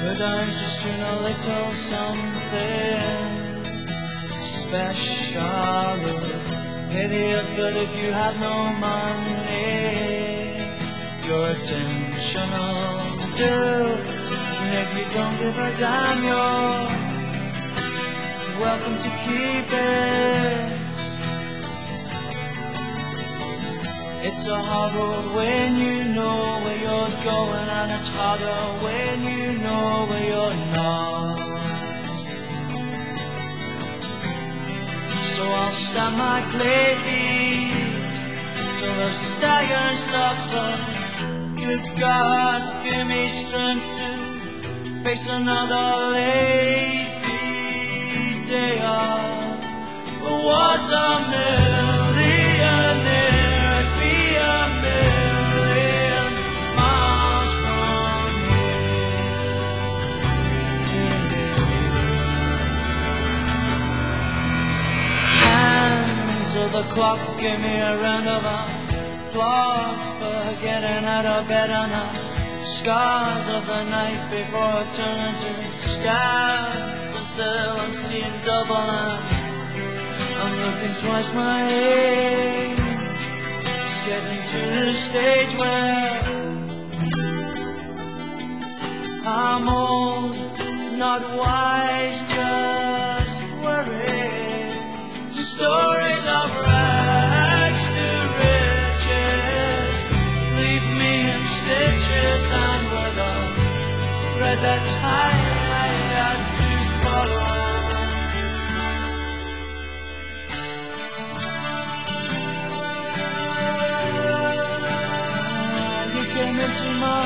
Could I interest you in a little something special? Pay the earth, but if you have no money, your attention will do. And if you don't give a damn, you're welcome to keep it. It's a hard road when you know where you're going, and it's harder when you know where you're not. So I'll stand my plate till the stallion stops, but good God, give me strength to face another lazy day off. Was a millionaire, I'd be a million miles from here. Hands of the clock give me a round of applause for getting out of bed, and the scars of the night before turn into scars, and still I'm seeing double, and I'm looking twice my age. It's getting to the stage where I'm old, not wise, just worried. Stories of rags to riches leave me in stitches, and with a thread that's high I had to follow. You came into my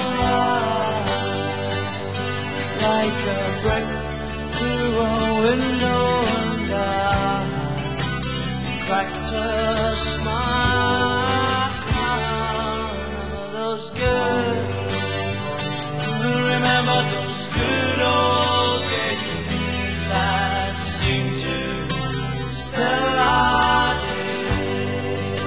life like a brick through a window, and I cracked a smile. Remember those good, remember those good old days that seem to fill our days.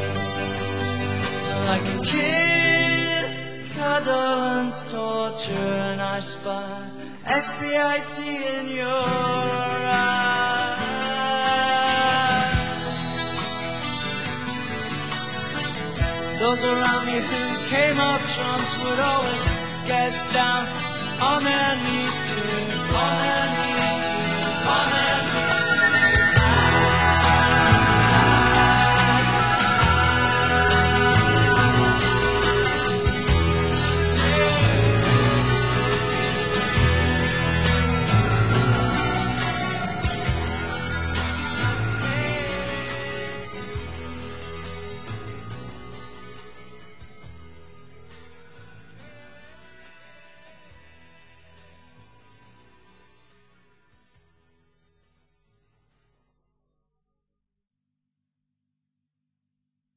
Like a kiss, cuddle and torture, and I spy SPIT in your eyes. Those around me who came up trumps would always